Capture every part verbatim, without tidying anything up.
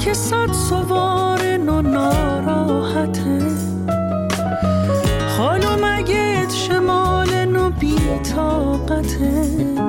که صد سوار نو ناراحته، حالو مگه شمال نو بی طاقته،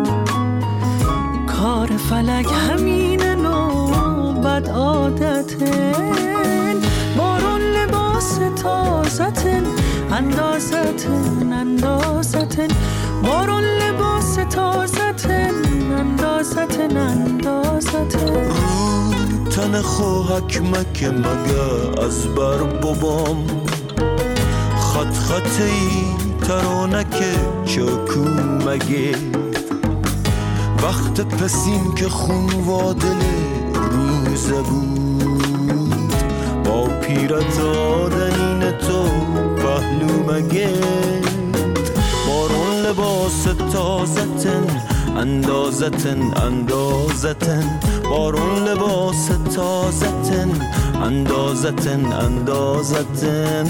کار فلک همینه نو بد عادته، بارون لباس تازتن اندازتن اندازتن، بارون لباس تازتن اندازتن اندازتن. تن خوهک مکه مگه از بر بابام، خط خطی ترانک چاکو مگه، وقت پسین که خون وادل روزه بود، با پیرت آدنین تو پهلو مگه، بارون لباس تازتن اندازتن اندازتن، بارون لباس تازتن اندازتن اندازتن.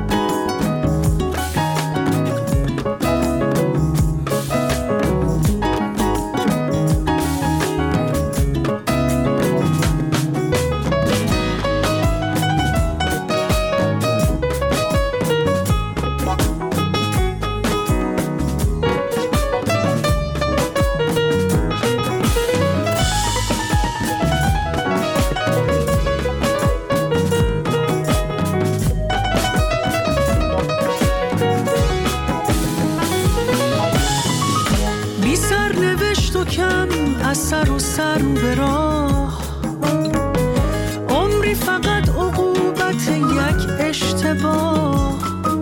سر و سر به راه، عمری فقط عقوبت یک اشتباه،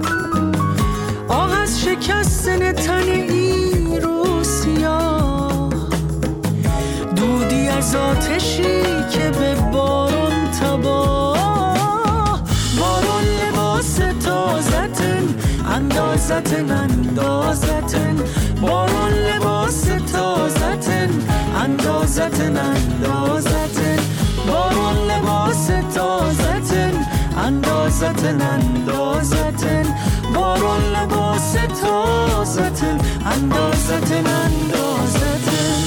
آه از شکستن تن این رو سیاه، دودی از آتشی که به بارون تباه، بارون لباس تازتن اندازتن اندازتن، بارون لباس تازتن اندازتن اندازتن، بارون لباس تازتن اندازتن اندازتن، بارون لباس تازتن اندازتن اندازتن.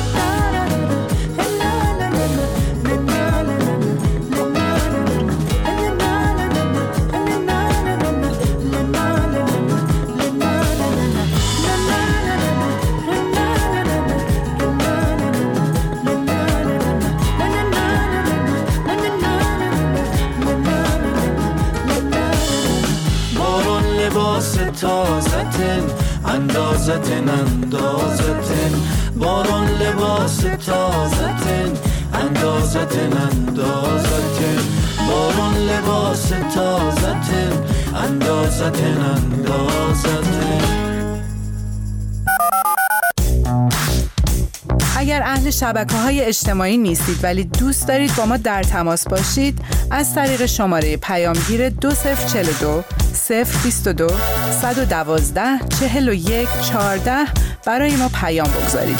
تازتن اندازتن اندازتن، بارون لباس تازتن اندازتن اندازتن، بارون لباس تازتن اندازتن اندازتن. اگر اهل شبکه‌های اجتماعی نیستید ولی دوست دارید با ما در تماس باشید، از طریق شماره پیامگیر دو صفر چهل و دو صفر بیست و دو صد و دوازده چهل و یک چهارده برای ما پیام بگذارید.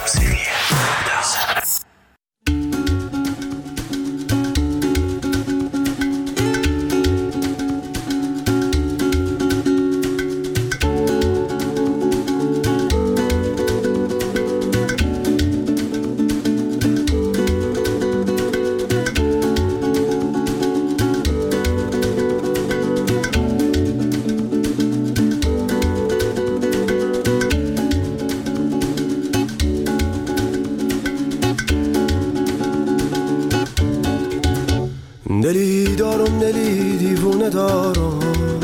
دلی دارم دلی دیوونه دارم،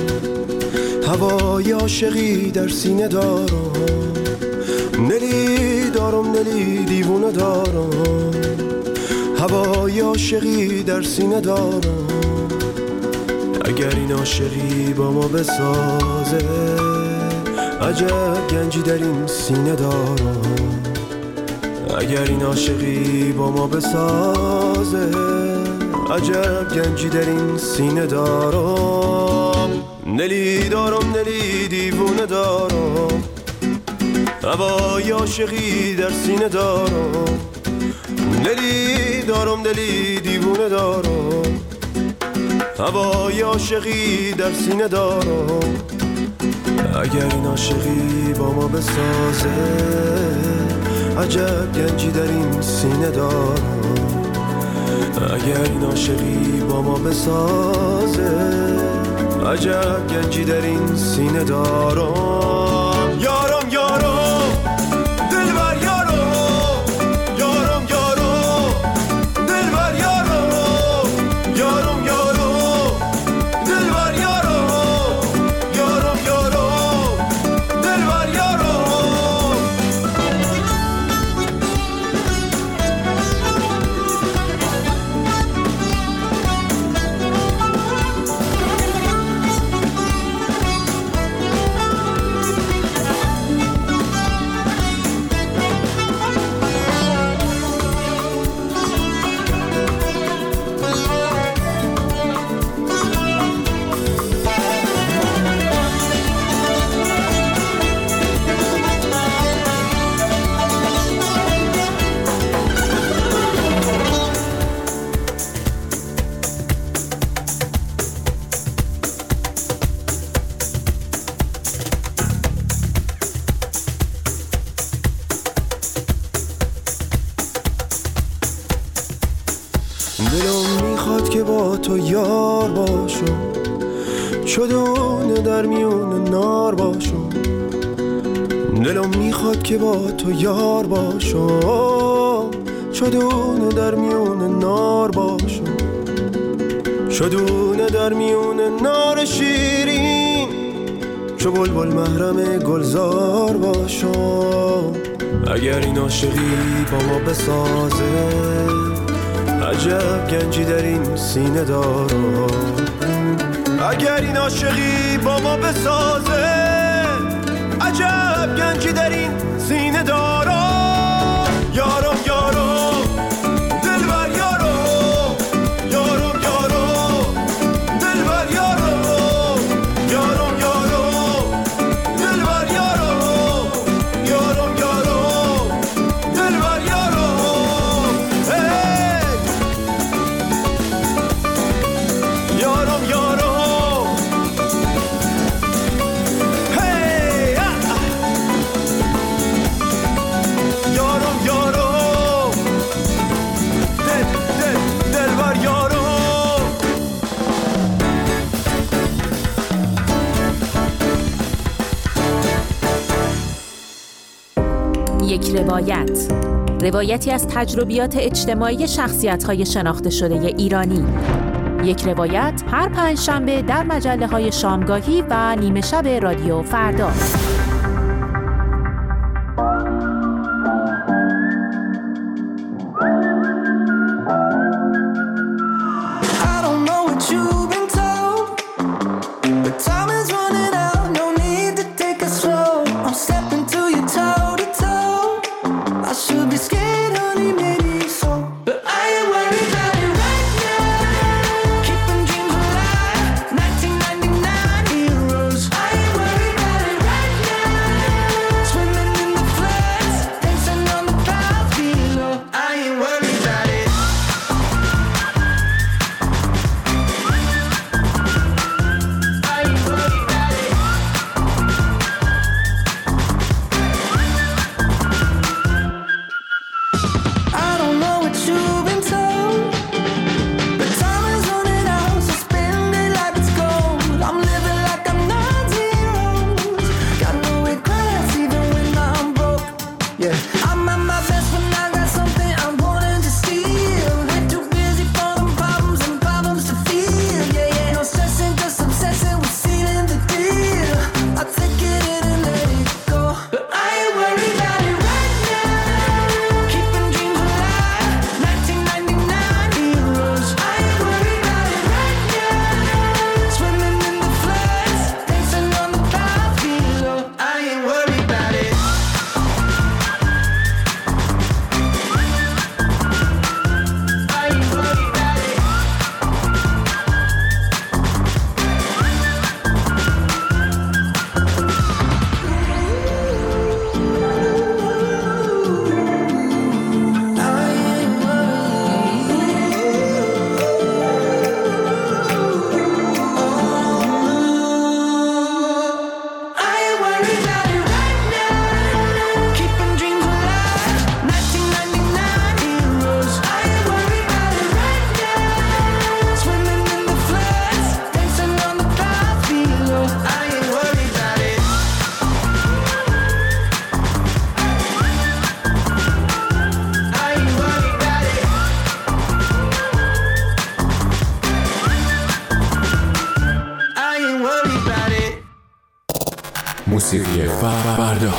هوای عاشقی در سینه دارم، دلی دارم دلی دیوونه دارم، هوای عاشقی در سینه دارم. اگر این عاشقی با ما بسازه، عجب گنجی در این سینه دارم. اگر این عاشقی با ما بسازه، عجب گنجی در این سینه دارم. دلی دارم دلی دیوونه دارم، هوای عاشقی در سینه دارم. دلی دارم دلی دیوونه دارم، هوای عاشقی در سینه دارم. اگر این عاشقی با ما بسازه، عجب گنجی در این سینه دارم. اگر این عاشقی با ما بسازه، عجب گنجی در این سینه دارم. یارم یارم دلبر یارم، یارم یارم دلبر یارم، یارم یارم دلبر یارم، یارم یارم دلبر یارم. دلم میخواد که با تو یار باشم، چدونه در میون نار باشم. دلم میخواد که با تو یار باشم، چدونه در میون نار باشم. چدونه در میون نار شیرین، چو بلبل محرم گلزار باشم. اگر این عاشقی با ما بسازه، عجب گنجی در این سینه دارم. اگر این عاشقی با ما بسازه، عجب گنجی در این سینه دارم. یارم یارم دلبر یارم، یارم یارم دلبر یارم، یارم یارم دلبر یارم، یارم یارم دلبر یارم. یارم یارم هی یارم یارم دل دل دلبر یارم. یک روایت، روایتی از تجربیات اجتماعی شخصیت‌های شناخته شده ایرانی. یک روایت هر پنجشنبه در مجله‌های شامگاهی و نیمه شب رادیو فردا. موسیقی فردا.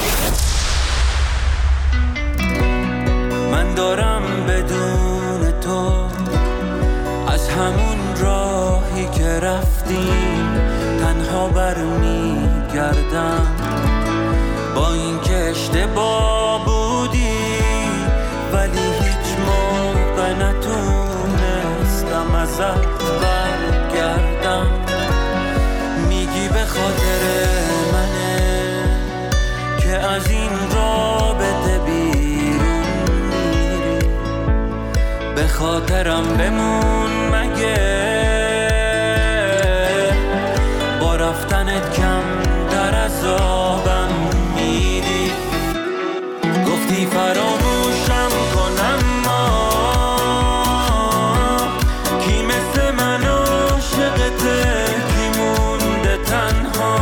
من دارم بدون تو از همون راهی که رفتیم تنها برمیگردم، با این که اشتباه بودی ولی هیچ موقع نتونستم ازت برگردم. میگی به خاطر منه که از این رابطه بیرون میری، به خاطرم بمون مگه با رفتنت کم در عذابم میدی. گفتی فراموشم کنم ما کی مثل من عاشقته کی مونده تنها.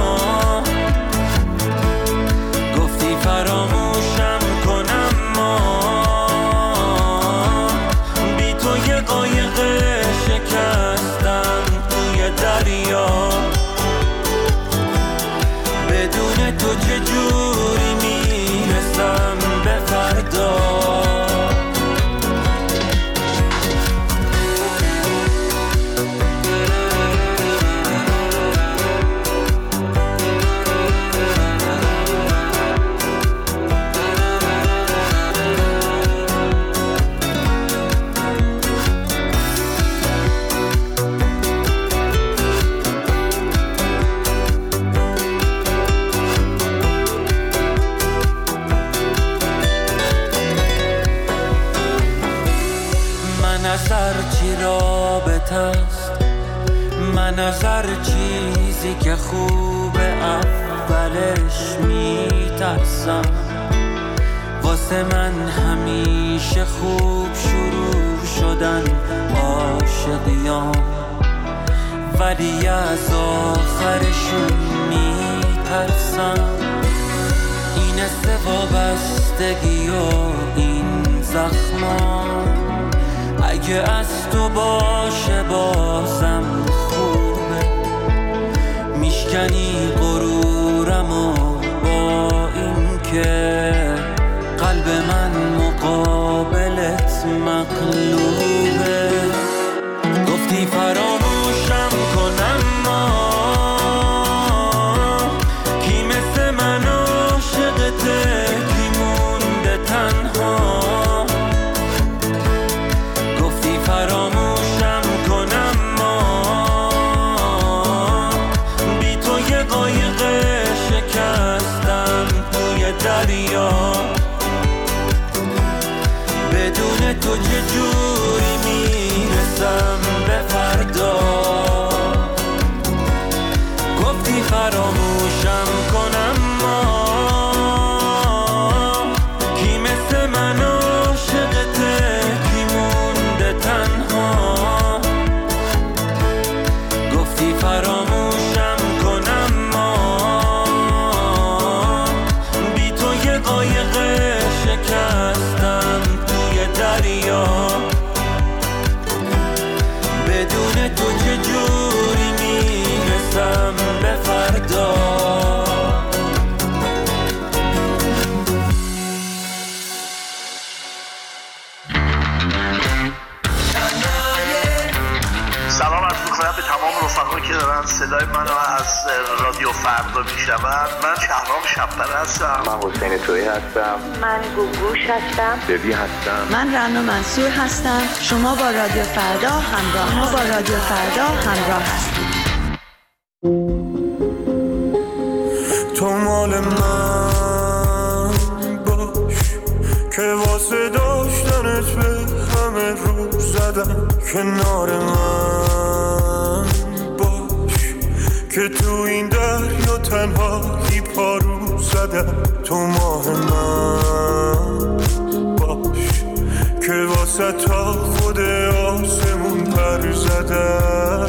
گفتی فراموشم کنم ما بی تو یه قایق شکستم توی دریا، بدون تو چجوری میرسم به فردا. من از هر چیزی که خوبه اولش میترسم، واسه من همیشه خوب شروع شدن عاشقیام، ولی از آخرشون میترسم. این وابستگی و این زخما اگه از تو باشه بازم خوبه، میشکنی غرورم و با این که قلب من مقابلت مغلوبه. گفتی فراموشم کنم ما کی مثل من عاشقته کی مونده تنها. گفتی فراموشم کنم ما بی تو یه قایق شکستم توی دریا، بدون تو چجوری میرسم به فردا. گفتی فراموشم کنم ما کی مثل من عاشقته کی مونده تنها. گفتی فراموشم کنم ما بی تو یه قایق شکستم توی دریا، بدون تو چجوری میرسم به فردا. سلام عرض می‌کنم به تمام رفقایی که دارن صدای منو از رادیو فردا میشنون. من شهرام شب‌پره هستم. من حسین تویی هستم. من گوگوش هستم. ببی هستم. من رنا منصور هستم. شما با رادیو فردا همراه ما با رادیو فردا همراه هستید. تو مال من باش که واسه داشتنت به همه رو زدم، کنار من باش که تو این دریا تنهایی پارو زدم. تو ماه من باش که واسه تا خود آسمون پر زدم.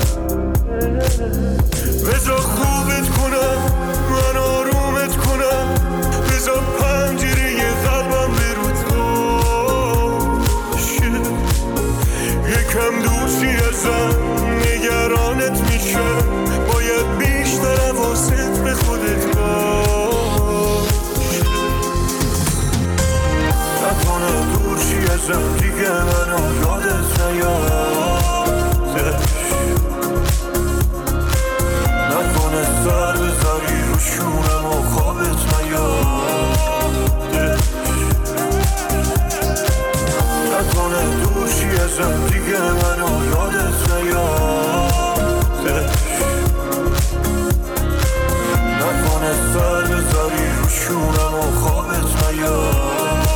بذار خوبت کنم من آرومت کنم، بذار پنجره قلبم برو باشه، یکم دوشی ازم نگرانت میشه، باید بیشتر حواست به خودت باشه. ازم دیگه منو یادت نیاد، نکنه سر بذاری رو شونم و خوابت نیاد، نکنه دوشی ازم دیگه منو یادت نیاد، نکنه سر بذاری رو شونم و خوابت نیاد.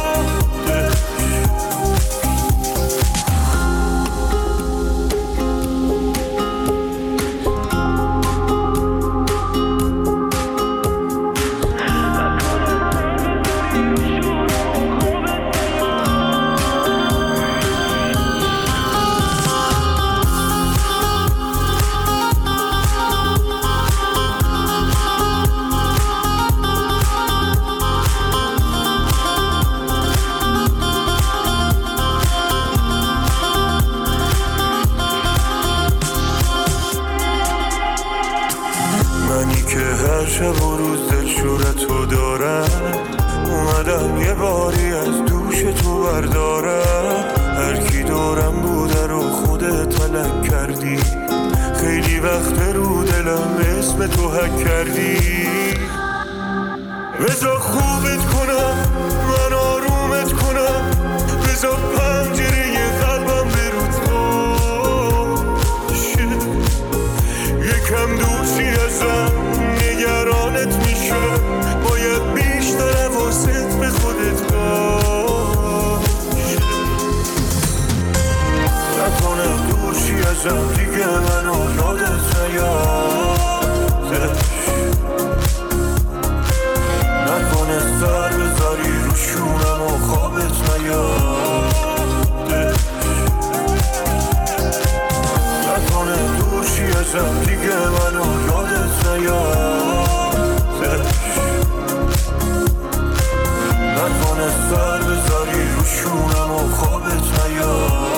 شب و روز دلشورتو دارم، اومدم یه باری از دوش تو بردارم، هر کی دورم بوده رو خودت تلک کردی، خیلی وقت رو دلم اسم تو حک کردی، بذار خوبت کنم من آرومت کنم، بذار پنجره قلبم برو تاشه، یکم دوشی ازم نگرانت میشه، باید بیشتر حواست به خودت باشه، نکنه دوشی ازم دیگه منو یادت نیاد، نکنه سر بذاری رو شونم و خوابت نیاد، نکنه دوشی ازم دیگه منو یادت نیاد، نکنه سر بذاری رو شونم و خوابت نیاد.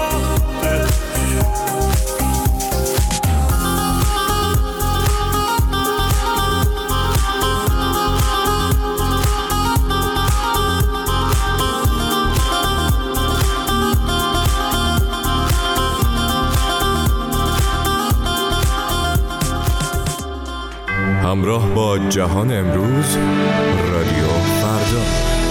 همراه با جهان امروز، رادیو فردا.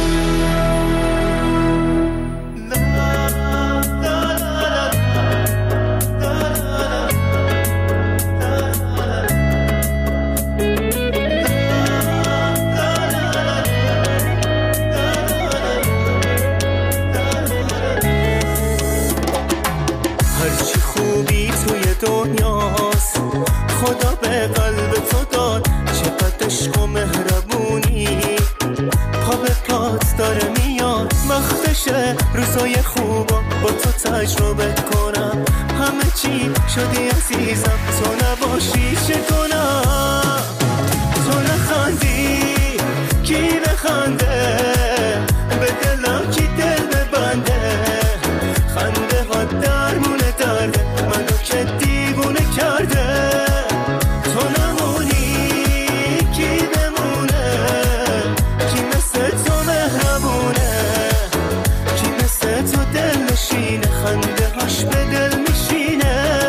هرچی خوبی توی دنیاست خدا به قلب تو داد، چقدر عشق و مهربونی پا به پات داره میاد، وقتشه روزای خوبا با تو تجربه کنم، همه چی شدی عزیزم تو نباشی چه کنم، تو نخندی کی بخنده، به دلم کی دل ببنده، خنده ها درمونه درده منو که دیوونه کرده، تو نمونی کی بمونه، کی مثل تو مهربونه، کی مثل تو دل نشینه، خنده هاش به دل میشینه.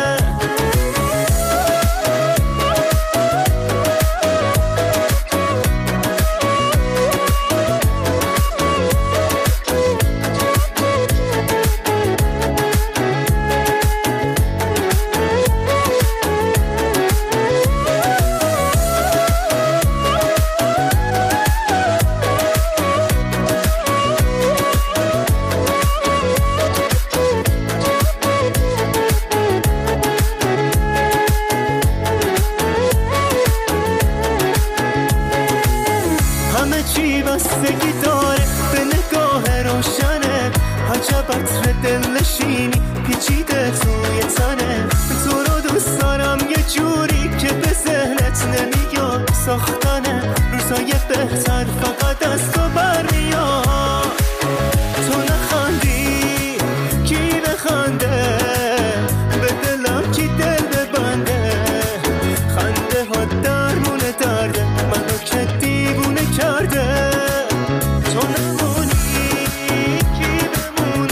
بستگی داره به نگاه روشنه، عجب عطر دل نشینی پیچیده توی تنه، تو رو دوست دارم یه جوری که به ذهنت نمیاد، ساختنه روزای بهتر فقط از تو برمیاد، تو نخندی کی بخنده، به دلم کی دل ببنده، خنده ها درمونه درده منو که دیوونه کرده، تو نمونی کی بمونه.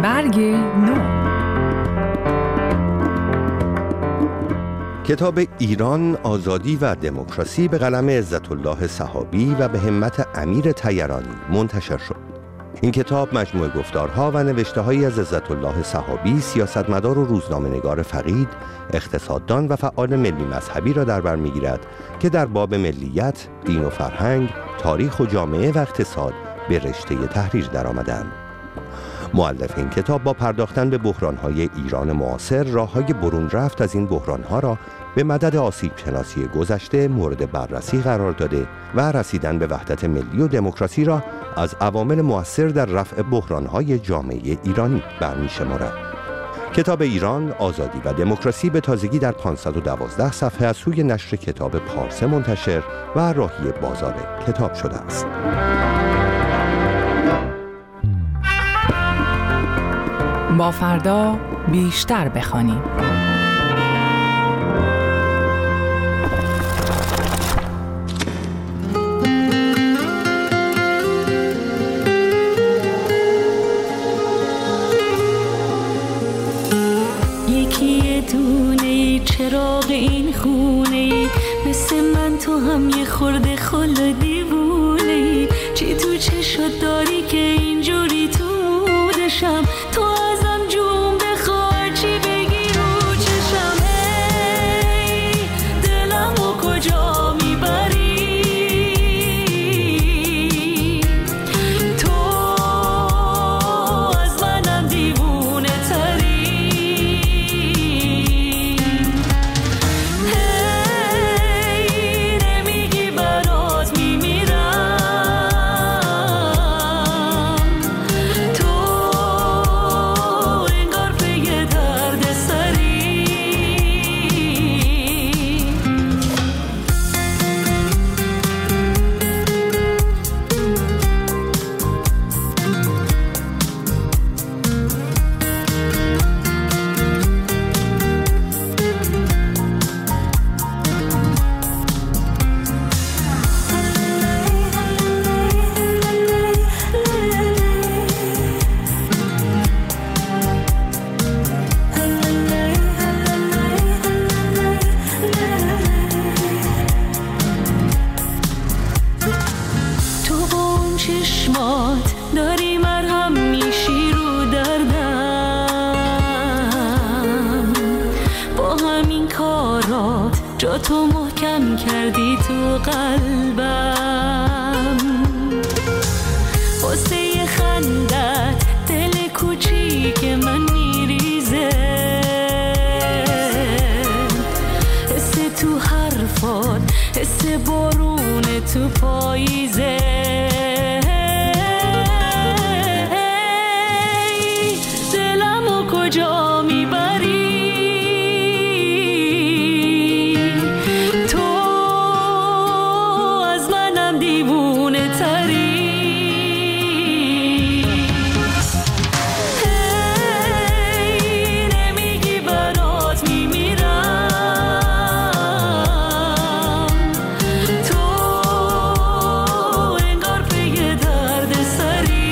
برگ نو. کتاب ایران، آزادی و دموکراسی به قلم عزت الله صحابی و به همت امیر طیرانی منتشر شد. این کتاب مجموعه گفتارها و نوشته‌هایی از عزت الله صحابی، سیاستمدار و روزنامه‌نگار فقید، اقتصاددان و فعال ملی مذهبی را در بر می‌گیرد که در باب ملیت، دین و فرهنگ، تاریخ و جامعه و اقتصاد به رشته تحریر درآمدند. مؤلف این کتاب با پرداختن به بحران‌های ایران معاصر، راه‌های برون رفت از این بحران‌ها را به مدد آسیب شناسی گذشته مورد بررسی قرار داده و رسیدن به وحدت ملی و دموکراسی را از عوامل مؤثر در رفع بحران‌های جامعه ایرانی برمی‌شمارد. کتاب ایران، آزادی و دموکراسی به تازگی در پانصد و دوازده صفحه از سوی نشر کتاب پارسه منتشر و راهی بازار کتاب شده است. با فردا بیشتر بخوانیم. یکی دونه چراغ این خونه، مثل من تو هم یه خورده خل دیوونه، چی تو چشت داری که اینجوری تو مودشم، تو ازم جون بخوار چی بگی رو چشم. ای دلم و کجا میبری تو، از منم دیوونه تری. هی نمیگی برات میمیرم تو، انگار پی درد سری. تو با اون چشمات داری مرهم میشی رو دردم، با همین کارات جا تو محکم کردی تو قلبم. واسه خندت دل کوچیک من میریزه، حس تو حرفات حس بارون تو پاییزه. ای دلم و کجا میبری تو، از منم دیوونه تری. هی نمیگی برات میمیرم تو، انگار پی درد سری.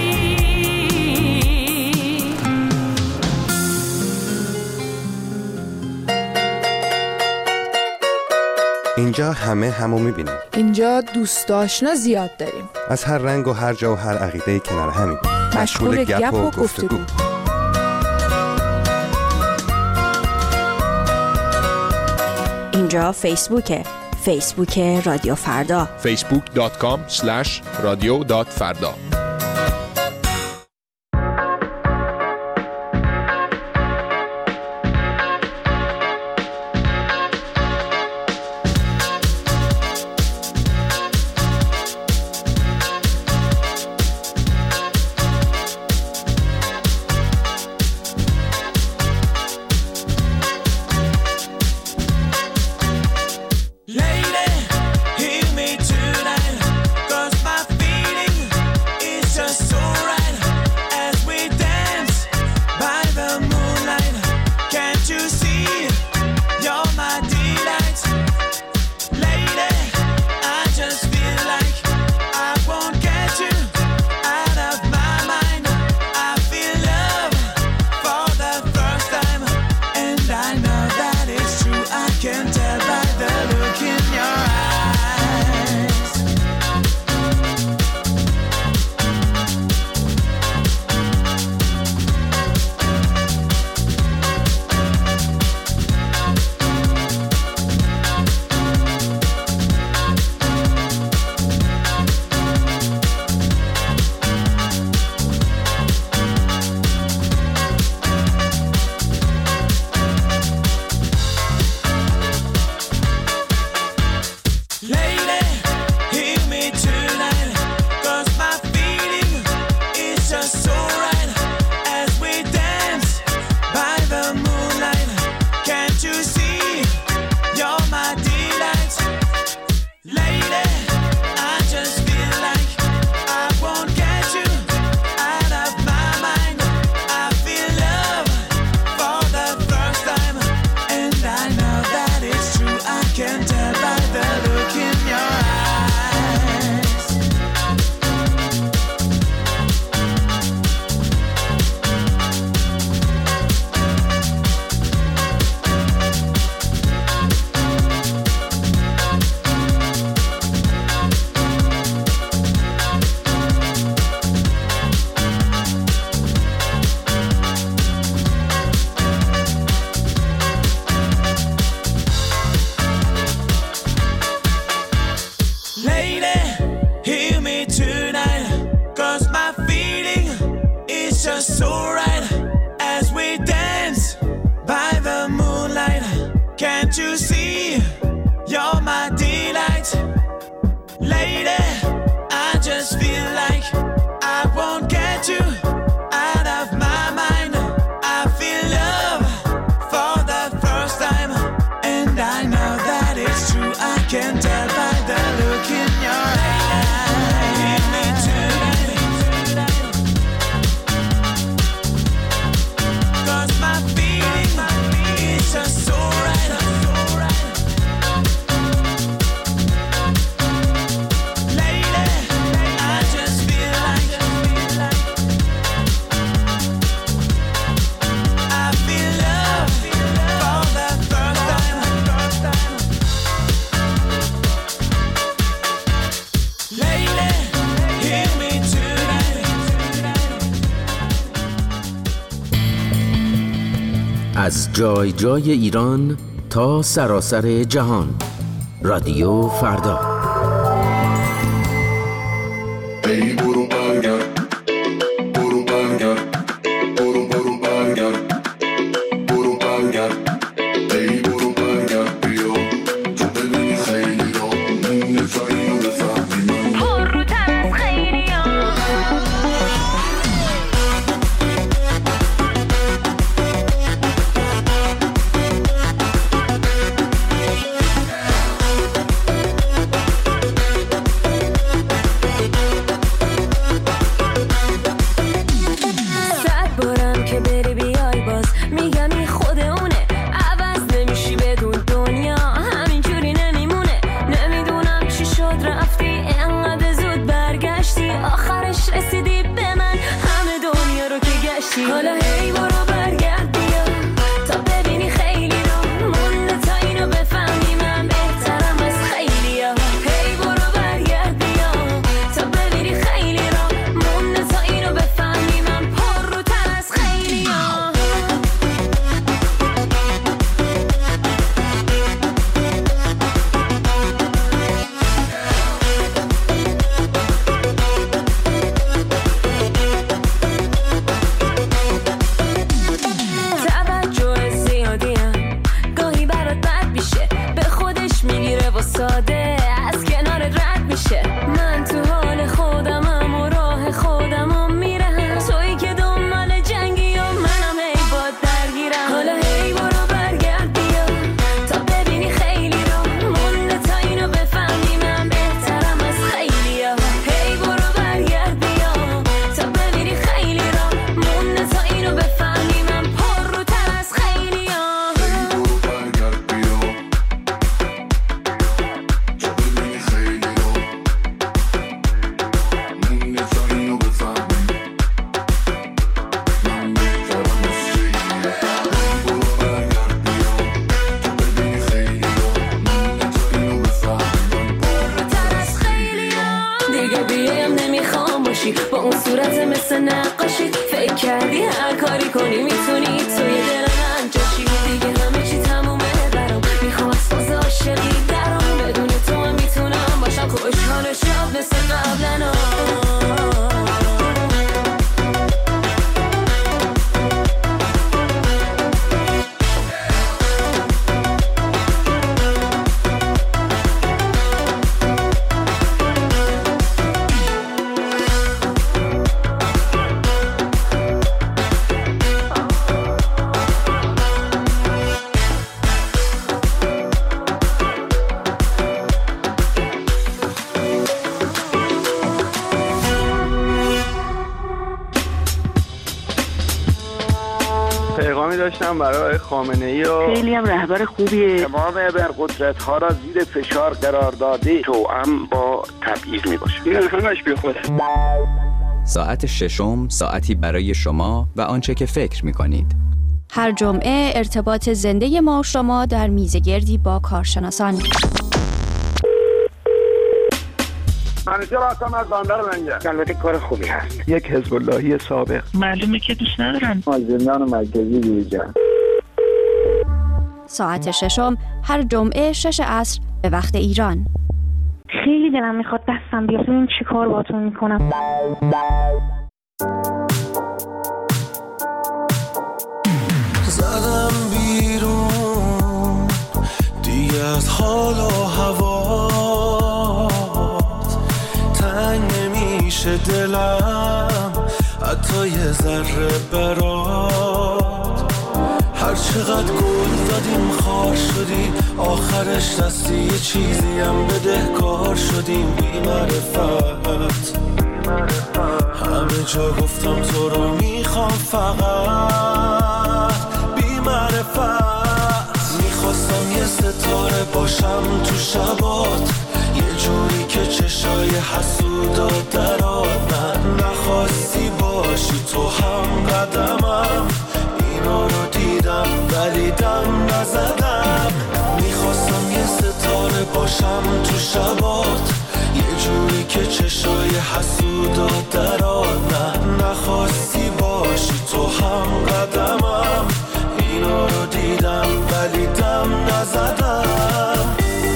اینجا همه همو میبینیم. اینجا دوست آشنا زیاد داریم. از هر رنگ و هر جا و هر عقیده کنار همین. مشغول گپ و گفتگو. اینجا فیسبوکه. فیسبوک رادیو فردا. فیسبوک دات کام اسلش رادیو دات فردا. Lady, hear me tonight, 'cause my feeling right as we dance by the moonlight. Can't you see you're my delight? Lady, I just feel like I won't get you out of my mind. I feel love for the first time, and I know that it's true. I can tell by the look in your eyes. Give me tonight, 'cause my feeling is just so right. Lady, I just feel like I feel love for the first time. Lady, hear me tonight. از جای جای ایران تا سراسر جهان، رادیو فردا. ای برو برگرد، برو برگرد، برو برو برگرد، برو برگرد، ای برو برگرد بیا تو ببینی خیلی را نفعی رو بفهمی من پر رو تر از خیلی ها. صد بارم که بری بیای باز میگم این خود اونه. عوض نمیشی بدون دنیا همینجوری نمیمونه. نمیدونم چی شد رفتی انقدر زود برگشتی. آخرش رسیدی به من همه دنیا رو که گشتی. حالا هی برو برگرد بیا تا ببینی خیلی رو مونده تا اینو بفهمی من بهترم از خیلی ها. هی برو برگرد بیا تا ببینی خیلی رو مونده تا اینو بفهمی من پر رو تر از خیلی ها. توجه زیادیم گاهی برات بد میشه. به خودش میگیره و ساده از کنارت رد میشه. من تو حال خودمم و راه خودمم میرم. تویی که دنبال جنگی و منم هی باد درگیرم. حالا هی برو برگرد بیا تا ببینی خیلی رو مونده تا اینو بفهمی من بهترم از خیلی ها. هی برو برگرد بیا تا ببینی خیلی رو مونده تا اینو بفهمی من پر رو تر از خیلی ها. ای برو برگرد بیا تو ببینی خیلی را مونده تا اینو بفهمی من بهترم از خیلی ها. ای برو برگرد بیا تو ببینی خیلی را مونده تا اینو بفهمی من پر تر از خیلی ها. دیگه بیایم نمیخوام باشی با اون صورت مثل نقاشی. فکر کردی هر کاری کنی میتونی توی دل من جاشی. دیگه همه چی تمومه برام میخوام از فاز عاشقی درام. بدون تو هم میتونم باشم خوشحال و شاد مثل قبلا. پیغامی داشتم برای خامنه‌ای و خیلی هم رهبر خوبیه. تمام ابرقدرت‌ها را زیر فشار قرار داده. توأم با تبعیض میباشه. این همش بی خوده. ساعت ششم ساعتی برای شما و آنچه که فکر می‌کنید. هر جمعه ارتباط زنده ما و شما در میزگردی با کارشناسان. منیجر هستم از بندر منگه. البته کار خوبی هست. یک حزب اللهی سابق. معلومه که دوست ندارن. از زندان مرکزی بیرون. ساعت ششم هر جمعه شش عصر به وقت ایران. خیلی دلم میخواد دستم بیاد. این چی کار باهاتون میکنم؟ دلم حتی یه ذره برات. هر چقدر گل دادیم خار شدی، آخرش دستی یه چیزی هم بدهکار شدیم. بی معرفت همه جا گفتم تو رو میخوام، فقط بی معرفت. میخواستم یه ستاره باشم تو شبات، یه جوری که چشای حسودات درات. نه نخواستی باشی تو هم قدمم، اینا رو دیدم ولی دم نزدم. میخواستم یه ستاره باشم تو شبات، یه جوری که چشای حسودات درات. نه نخواستی باشی تو هم قدمم، اینا رو دیدم ولی دم نزدم.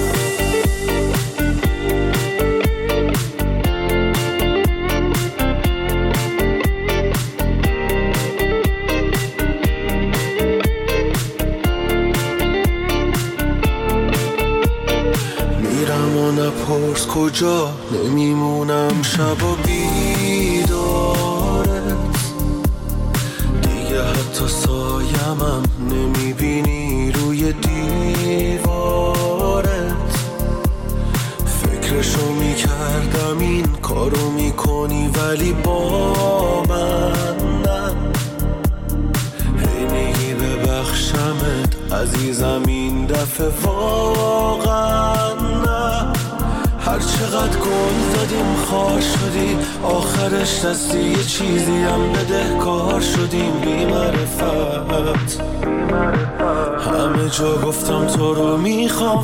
نپرس کجا نمیمونم شب و بیدارت، دیگه حتی سایمم نمیبینی روی دیوارت. فکرشو میکردم این کارو میکنی ولی با من نه. هی میگی ببخشمت عزیزم این دفعه واقعا نه. هر چقدر گل دادیم خار شدی، آخرش دستی یه چیزی هم بدهکار شدیم. بی معرفت همه جا گفتم تو رو میخوام،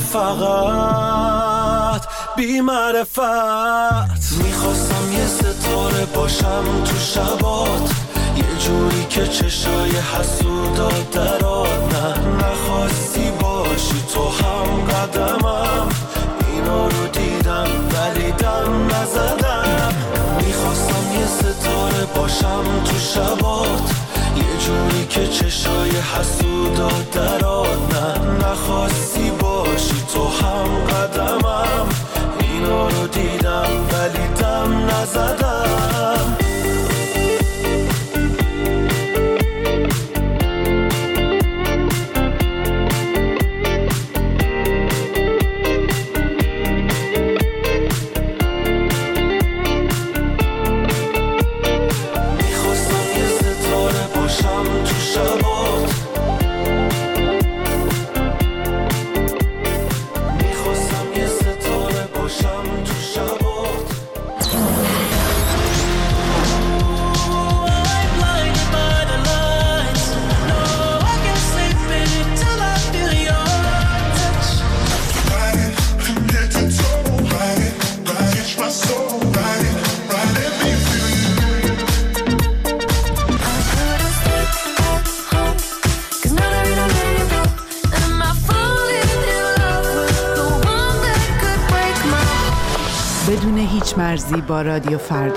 فقط بی معرفت. میخواستم یه ستاره باشم تو شبات، یه جوری که چشای حسودات درات. نه نخواستی باشی تو هم قدمم، اینا رو دیدم ولی دم نزدم. میخواستم یه ستاره باشم تو شبات، یه جوری که چشای حسودات درات. نه نخواستی باشی تو هم قدمم، اینا رو دیدم ولی دم نزدم. بدون هیچ مرزی با رادیو فردا.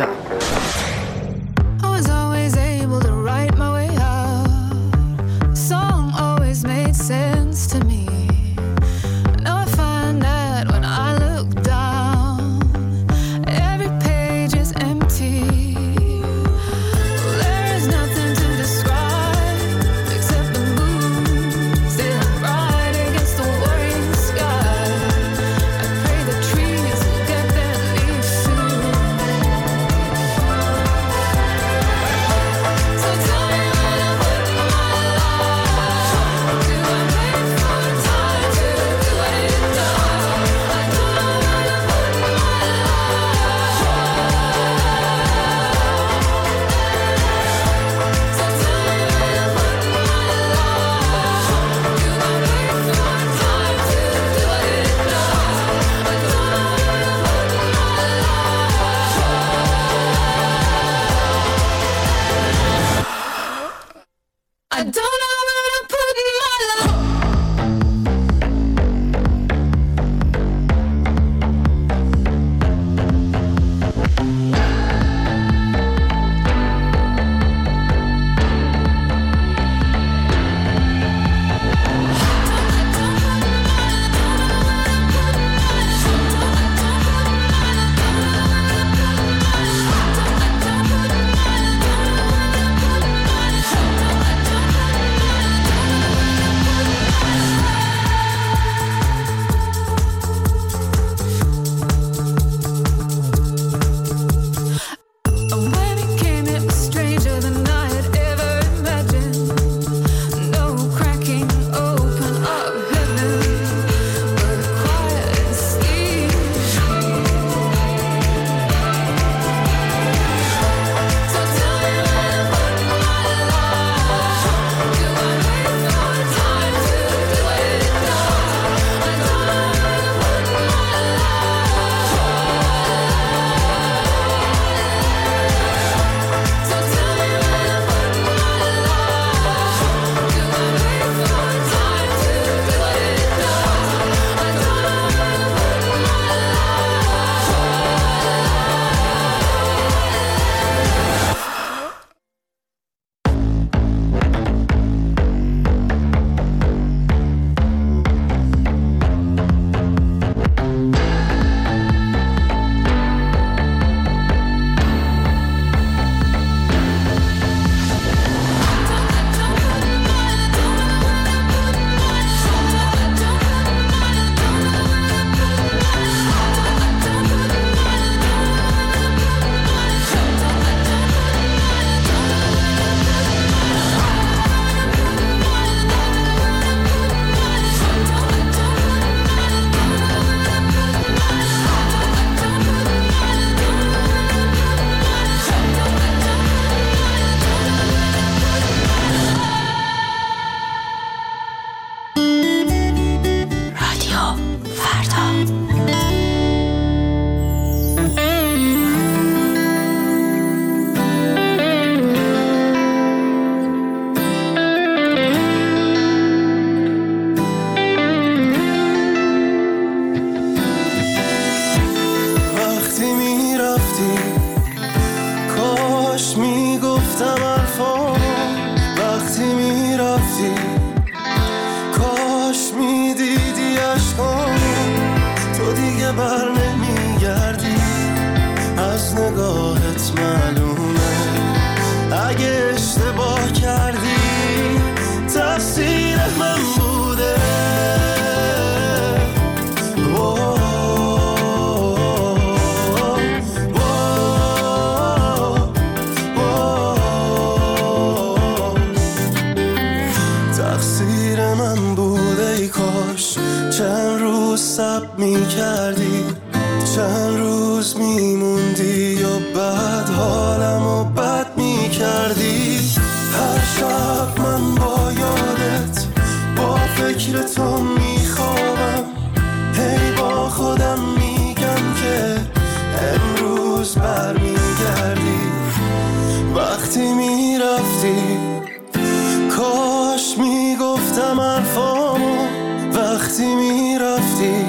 سب می کردی، چند روز می موندی یا بعد حالمو بد می کردی. هر شب من با یادت با فکر تو می خوابم، هی با خودم میگم که امروز بر می گردی. وقتی می رفتی کاش می گفتم حرفامو، وقتی می رفتی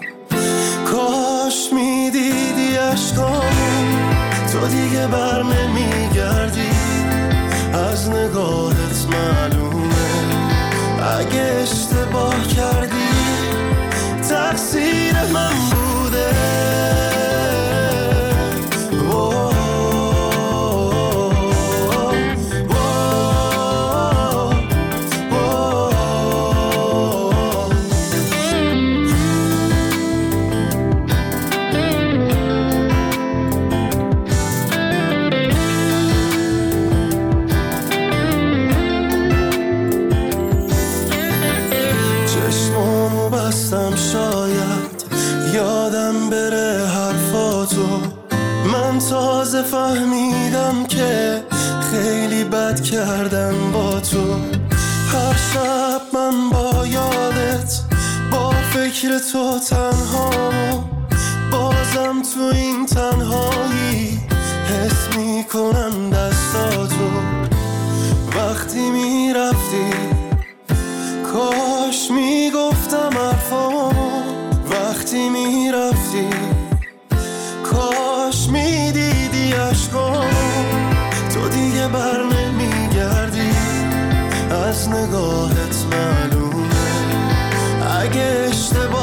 کاش می دیدی عشقامو. تو دیگه بر نمی گردی، از نگاهت معلومه اگه اشتباه کردی تقصیر من بوده. تازه فهمیدم که خیلی بد کردم با تو. هر شب من با یادت با فکر تو تنهامو، بازم تو این تنهایی حس میکنم دستاتو. وقتی میرفتی کاش میگفتم حرفامو، وقتی میرفتی کاش میدیدی عشقامو. تو دیگه بر نمیگردی، از نگاهت معلومه اگه اشتباه